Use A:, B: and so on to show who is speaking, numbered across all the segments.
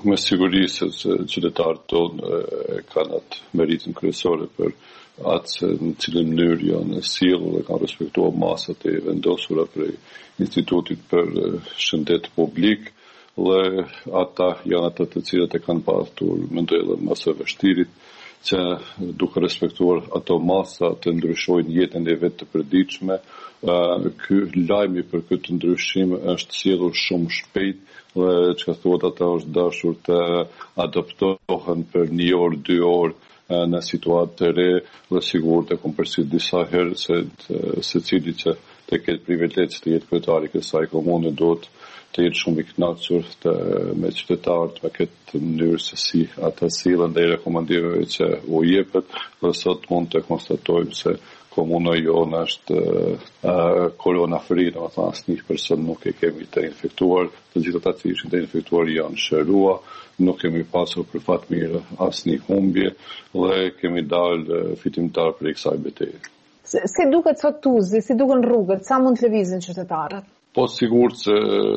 A: me siguri se qytetarët tonë kanë atë meritën kryesore për atë në cilën mënyrë janë sjellur dhe kanë respektuar masat e vendosura prej Institutit për Shëndet Publik, dhe ata janë ata të cilët e kanë patur, mendoj edhe më së vështirit, që duke respektuar ato masa të ndryshojnë jetën e vetë të përditshme. Ky lajmi për këtë ndryshim është sjellur shumë shpejt dhe çka thuhet ata është dashur të adoptohen për 1 orë, 2 orë në situatë të re, dhe sigurt e kom përsërit disa herë se secili që të ketë privilegj të jetë kryetari i kësaj komune do të jetë shumë i kënaqur me qytetarët me këtë mënyrë se si ata sillen dhe rekomandimeve që u jepet, dhe sot mund të konstatojmë se komuna jonë është korona free, domethënë asnjë person nuk e kemi të infektuar, të gjithë ata që ishin të infektuar janë shërua, nuk kemi pasur për fat mirë asnjë humbje dhe kemi dalë fitimtar për kësaj betejë.
B: Si duket sot Tuzi, si duken rrugët, sa mund të lëvizin qytetarët?
A: Po sigurt se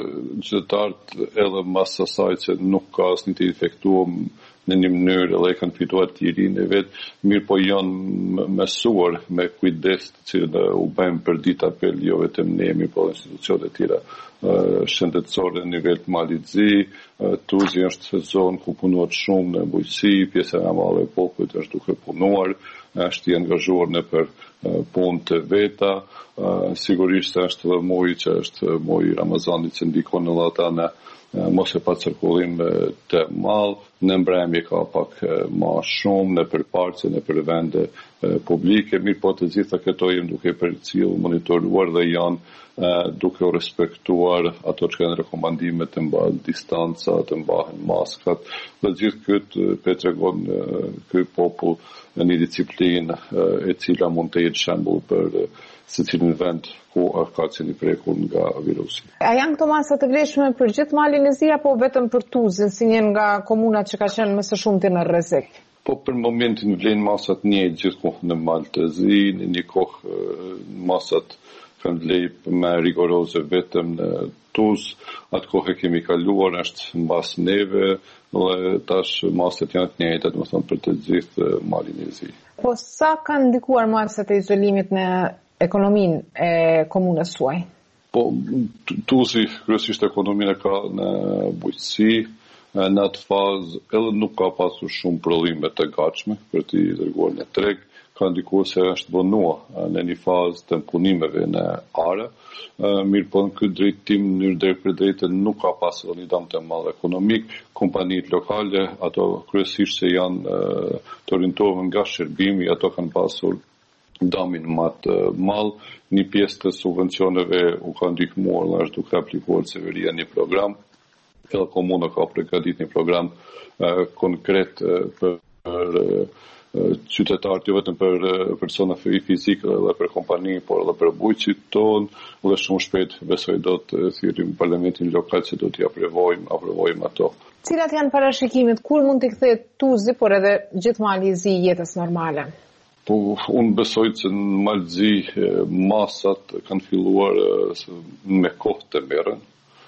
A: qytetarët edhe mas asaj që nuk ka asnjë të infektuar në një mënyrë edhe e kanë fituar tirinë e vet, mirë po janë mësuar me kujdes të cilët u bëjmë për ditë apel jo vetëm ne, mirë po institucionet e tjera shëndetësore në nivel të Malizi. Tuzi është zonë ku punohet shumë në bujqësi, pjesa e madhe e popullit është duke punuar, është i angazhuar në për punë të veta. Sigurisht është dhe muji që është muji i Ramazanit që ndikon edhe ata në mos e pa cirkullim të madh, në mbrëmje ka pak më shumë në përpartje në për vende publike, mirë po të gjitha këto jemi duke përcjell, monitoruar dhe janë duke u respektuar ato që kanë rekomandime të mbahen distanca, të mbahen maskat, dhe gjithë këtë pe tregon ky popull në një disiplinë e cila mund të jetë shembull për secilin vend ku ka qenë i prekur nga virusi.
B: A janë këto masa të vlefshme për gjithë Malin e Zi apo vetëm për Tuzin, si një nga komunat që ka qenë më së shumti në rrezik?
A: Po për momentin vlen masat njëjtë gjithkohë në Mal të Zi, në një kohë masat kanë vlerë më rigoroze vetëm në Tuz, atë kohë kemi kaluar është mbas neve dhe tash masat janë të njëjta, domethënë për të gjithë Malin e Zi.
B: Po sa kanë ndikuar masat e izolimit në ekonominë e komunës suaj?
A: Po Tuzi kryesisht ekonominë ka në bujqësi, në atë fazë edhe nuk ka pasur shumë prodhime të gatshme për t'i dërguar në treg, ka ndikuar se është vonua në një fazë të punimeve në are, mirë po në këtë drejtim në drejt për drejtë nuk ka pasur një dëm të madh ekonomik. Kompanitë lokale, ato kryesisht se janë të orientuar nga shërbimi, ato kanë pasur damin më të madh, një pjesë të subvencioneve u ka ndihmuar dhe është duke aplikuar severia një program. Edhe komuna ka përgatitur një program konkret për qytetarët, jo vetëm për persona fizike dhe për kompani, por edhe për bujqit tonë, dhe shumë shpejt besoj do të thirrim parlamentin lokal që do t'i aprovojmë ato.
B: Cilat janë parashikimet, kur mund t'i kthehet Tuzi, por edhe gjithë Mali i Zi jetës normale?
A: Po, unë besoj që në Malzi masat kanë filluar me kohë të merren.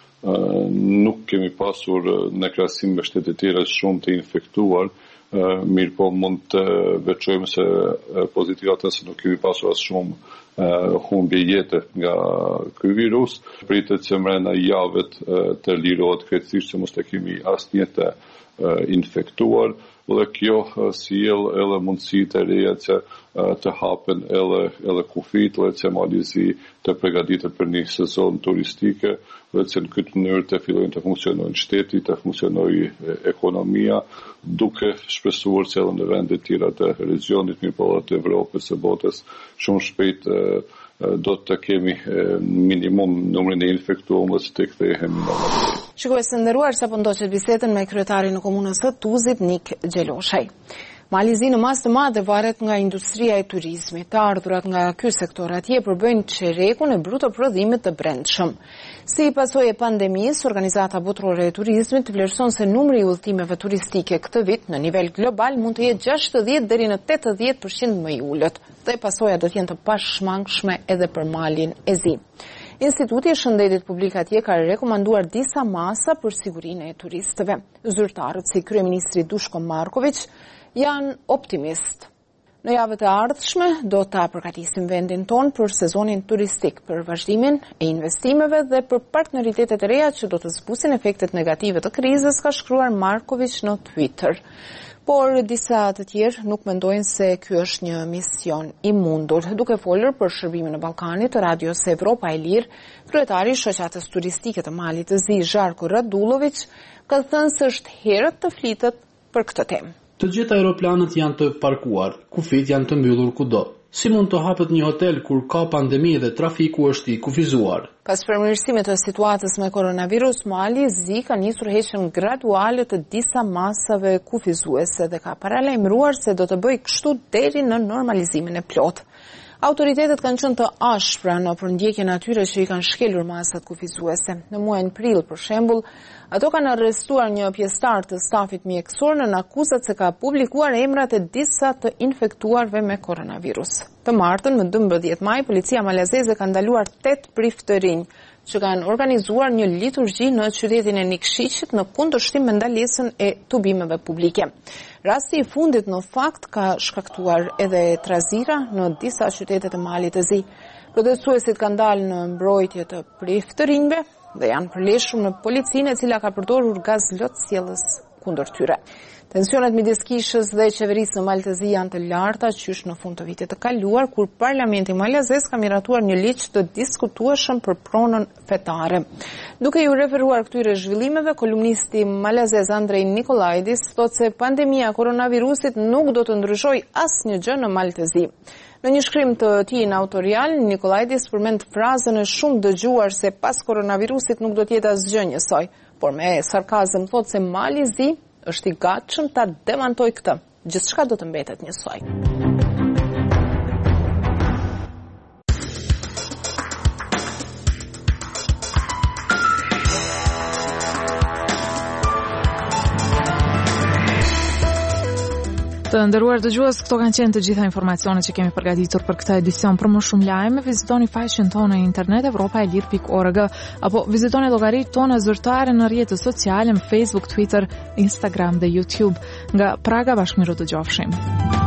A: Nuk kemi pasur në krahasim me shtetet tjera shumë të infektuar, mirë po mund të veçojmë se pozitivat se nuk kemi pasur as shumë humbje jete nga ky virus. Pritet që mbrenda javet të lirohet krejtësisht që mos të kemi asnjë të infektuar, dhe kjo sjell edhe mundësitë e reja që të hapen edhe kufit, dhe që Mali i Zi të përgatitet për një sezon turistike, dhe që në këtë mënyrë të fillojnë të funksionojnë shteti, të funksionojë ekonomia, duke shpresuar që edhe në vende tjera të regionit, mirë po edhe të Evropës së botës, shumë shpejt do të kemi minimum numrin e infektuar dhe të kthehemi në normalitet.
B: Shikues të nderuar, sapo ndoqet bisedën me kryetarin e komunës së Tuzit, Nik Gjeloshaj. Mali i Zi në masë të madhe varet nga industria e turizmit. Të ardhurat nga ky sektor atje përbëjnë çerekun e bruto prodhimit të brendshëm. Si pasojë e pandemisë, Organizata Botërore e Turizmit vlerëson se numri i udhëtimeve turistike këtë vit në nivel global mund të jetë 60 deri në 80% më i ulët, dhe pasoja do të jenë të pashmangshme edhe për Malin e Zi. Instituti i Shëndetit Publik atje ka rekomanduar disa masa për sigurinë e turistëve. Zyrtarët si kryeministri Duško Marković janë optimist. Në javët e ardhshme do ta përgatisim vendin ton për sezonin turistik, për vazhdimin e investimeve dhe për partneritetet e reja që do të zbusin efektet negative të krizës, ka shkruar Marković në Twitter. Por disa të tjerë nuk mendojnë se ky është një mision i mundur. Duke folur për shërbimin në Ballkanit të Radios Evropa e Lirë, kryetari i shoqatës turistike të Malit të Zi, Žarko Radulović, ka thënë se është herët të flitet për këtë temë.
C: Të gjitha aeroplanët janë të parkuar, kufit janë të mbyllur kudo. Si mund të hapet një hotel kur ka pandemi dhe trafiku është i kufizuar?
B: Pas përmirësimit të situatës me koronavirus, Mali Zi ka nisur heqjen graduale të disa masave kufizuese dhe ka paralajmëruar se do të bëjë kështu deri në normalizimin e plotë. Autoritetet kanë qenë të ashpra në përndjekjen atyre që i kanë shkelur masat kufizuese. Në muajin prill, për shembull, ato kanë arrestuar një pjesëtar të stafit mjekësor në akuzat se ka publikuar emrat e disa të infektuarve me koronavirus. Të martën, më 12 maj, policia malazeze ka ndaluar 8 priftë të rinj që kanë organizuar një liturgji në qytetin e Nikshishit në kundërshtim me ndalesën e tubimeve publike. Rasti i fundit në fakt ka shkaktuar edhe trazira në disa qytete të Malit të Zi. Protestuesit kanë dalë në mbrojtje të priftë të rinjve dhe janë përleshur në policinë e cila ka përdorur gaz lotësjellës kundër tyre. Tensionet midis kishës dhe qeverisë në Malë të Zi janë të larta qysh në fund të vitit të kaluar, kur Parlamenti malazez ka miratuar një ligj të diskutueshëm për pronën fetare. Duke ju referuar këtyre zhvillimeve, kolumnisti malazez Andrej Nikolaidis thotë se pandemia koronavirusit nuk do të ndryshojë asnjë gjë në Malë të Zi. Në një shkrim të tij në autorial, Nikolaidis përmend frazën e shumë dëgjuar se pas koronavirusit nuk do të jetë asgjë njësoj, por me sarkazëm thotë se Mali i Zi është i gatshëm ta demantoj këtë. Gjithçka do të mbetet njësoj.
D: Të nderuar dëgjues, këto kanë qenë të gjitha informacionet që kemi përgatitur për këtë edicion. Për më shumë lajme, vizitoni faqen tonë në internet evropaelir.org apo vizitoni llogaritë tona zyrtare në rrjetet sociale, në Facebook, Twitter, Instagram dhe YouTube. Nga Praga, bashkëmiru dëgjofshim.